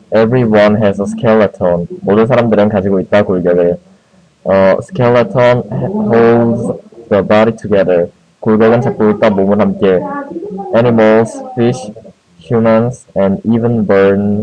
Everyone has a skeleton. 모든 사람들은 가지고 있다, 골격을. Skeleton holds the body together. 골격은 잡고 있다, 몸은 함께. Animals, fish, humans, and even birds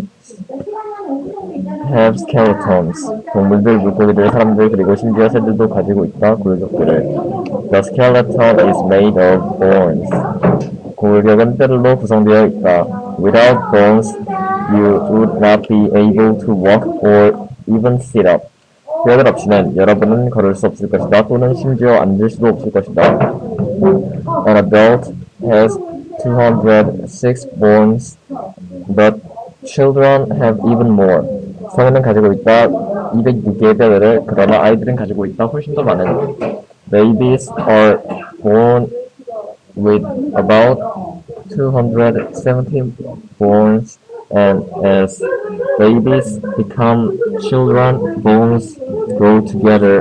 have skeletons. 동물들, 물고기들, 사람들, 그리고 심지어 새들도 가지고 있다, 골격들을. The skeleton is made of bones. 골격은 뼈들로 구성되어 있다. Without bones, you would not be able to walk or even sit up. 뼈들 없이는 여러분은 걸을 수 없을 것이다. 또는 심지어 앉을 수도 없을 것이다. An adult has 206 bones, but children have even more. 성인은 가지고 있다 206개의 뼈들을, 그러나 아이들은 가지고 있다 훨씬 더 많은. Babies are born with about 270 bones, and as babies become children, bones grow together.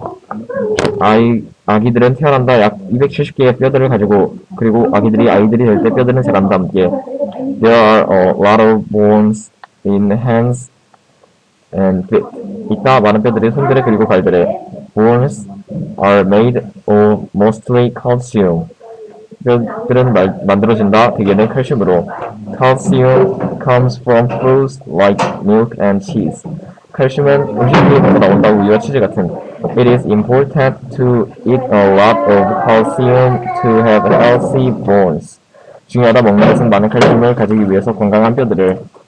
아기들은 태어난다 약 270개의 뼈들을 가지고, 그리고 아이들이 될 때 뼈들은 자란다 함께. There are a lot of bones in hands and feet. 있다 많은 뼈들이 손들에 그리고 발들에. Bones are made of mostly calcium. 뼈들은 만들어진다 대개는 칼슘으로. Calcium comes from foods like milk and cheese. 칼슘은 음식으로부터 나온다, 우유와 치즈 같은. It is important to eat a lot of calcium to have healthy bones. 중요하다, 먹는 것은 많은 칼슘을 가지기 위해서 건강한 뼈들을.